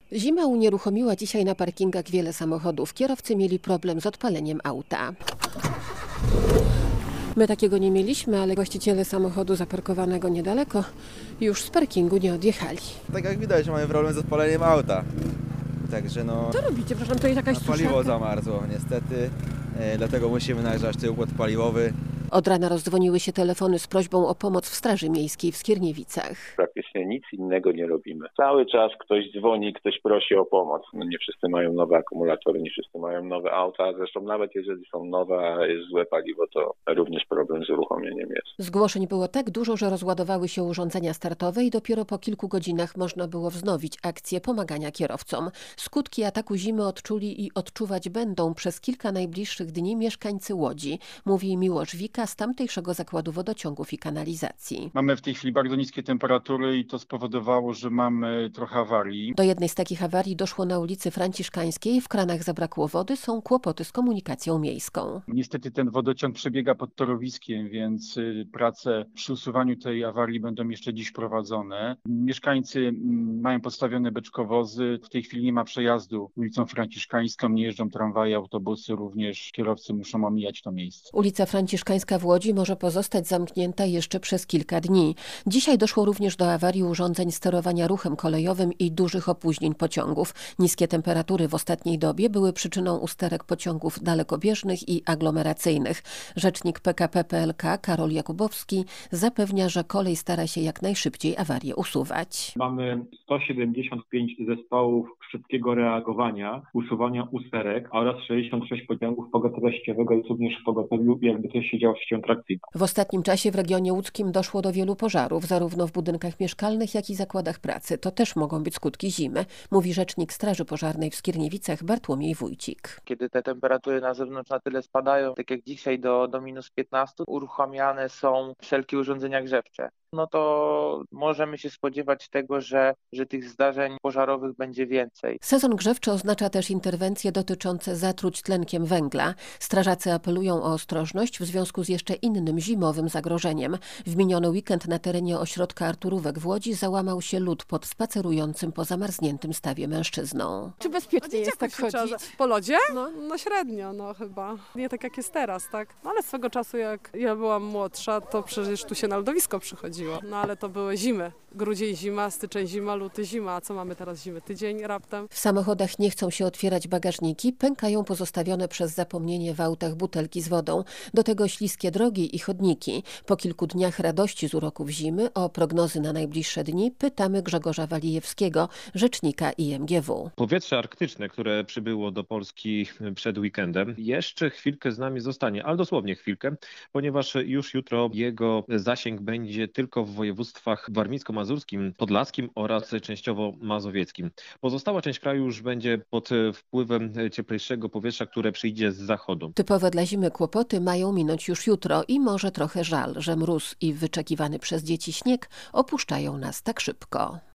Zima unieruchomiła dzisiaj na parkingach wiele samochodów. Kierowcy mieli problem z odpaleniem auta. My takiego nie mieliśmy, ale właściciele samochodu zaparkowanego niedaleko już z parkingu nie odjechali. Tak jak widać, mamy problem z odpaleniem auta. Także Co robicie? Proszę, to jest jakaś paliwo suszarka? zamarzło niestety, dlatego musimy nagrzać ten układ paliwowy. Od rana rozdzwoniły się telefony z prośbą o pomoc w Straży Miejskiej w Skierniewicach. Praktycznie nic innego nie robimy. Cały czas ktoś dzwoni, ktoś prosi o pomoc. No nie wszyscy mają nowe akumulatory, nie wszyscy mają nowe auta. Zresztą nawet jeżeli są nowe, a jest złe paliwo, to również problem z uruchomieniem jest. Zgłoszeń było tak dużo, że rozładowały się urządzenia startowe i dopiero po kilku godzinach można było wznowić akcję pomagania kierowcom. Skutki ataku zimy odczuli i odczuwać będą przez kilka najbliższych dni mieszkańcy Łodzi, mówi Miłosz Wika z tamtejszego zakładu wodociągów i kanalizacji. Mamy w tej chwili bardzo niskie temperatury i to spowodowało, że mamy trochę awarii. Do jednej z takich awarii doszło na ulicy Franciszkańskiej. W kranach zabrakło wody, są kłopoty z komunikacją miejską. Niestety ten wodociąg przebiega pod torowiskiem, więc prace przy usuwaniu tej awarii będą jeszcze dziś prowadzone. Mieszkańcy mają postawione beczkowozy. W tej chwili nie ma przejazdu ulicą Franciszkańską, nie jeżdżą tramwaje, autobusy, również kierowcy muszą omijać to miejsce. Ulica Franciszkańska w Łodzi może pozostać zamknięta jeszcze przez kilka dni. Dzisiaj doszło również do awarii urządzeń sterowania ruchem kolejowym i dużych opóźnień pociągów. Niskie temperatury w ostatniej dobie były przyczyną usterek pociągów dalekobieżnych i aglomeracyjnych. Rzecznik PKP PLK Karol Jakubowski zapewnia, że kolej stara się jak najszybciej awarię usuwać. Mamy 175 zespołów szybkiego reagowania, usuwania usterek oraz 66 pociągów pogotowia sieciowego jest również w pogotowiu, jakby coś się działo z siecią trakcyjną. W ostatnim czasie w regionie łódzkim doszło do wielu pożarów, zarówno w budynkach mieszkalnych, jak i zakładach pracy. To też mogą być skutki zimy, mówi rzecznik Straży Pożarnej w Skierniewicach Bartłomiej Wójcik. Kiedy te temperatury na zewnątrz na tyle spadają, tak jak dzisiaj do -15, uruchamiane są wszelkie urządzenia grzewcze. No to możemy się spodziewać tego, że tych zdarzeń pożarowych będzie więcej. Sezon grzewczy oznacza też interwencje dotyczące zatruć tlenkiem węgla. Strażacy apelują o ostrożność w związku z jeszcze innym zimowym zagrożeniem. W miniony weekend na terenie ośrodka Arturówek w Łodzi załamał się lód pod spacerującym po zamarzniętym stawie mężczyzną. Czy bezpiecznie jest tak chodzić? Po lodzie? No. No średnio, chyba. Nie tak jak jest teraz, tak? No ale swego czasu jak ja byłam młodsza, to przecież tu się na lodowisko przychodziło. No ale to były zimy. Grudzień zima, styczeń zima, luty zima. A co mamy teraz zimy? Tydzień raptem? W samochodach nie chcą się otwierać bagażniki, pękają pozostawione przez zapomnienie w autach butelki z wodą. Do tego śliskie drogi i chodniki. Po kilku dniach radości z uroków zimy o prognozy na najbliższe dni pytamy Grzegorza Walijewskiego, rzecznika IMGW. Powietrze arktyczne, które przybyło do Polski przed weekendem, jeszcze chwilkę z nami zostanie, ale dosłownie chwilkę, ponieważ już jutro jego zasięg będzie tylko w województwach warmińsko-mazurskim, podlaskim oraz częściowo mazowieckim. Pozostała część kraju już będzie pod wpływem cieplejszego powietrza, które przyjdzie z zachodu. Typowe dla zimy kłopoty mają minąć już jutro i może trochę żal, że mróz i wyczekiwany przez dzieci śnieg opuszczają nas tak szybko.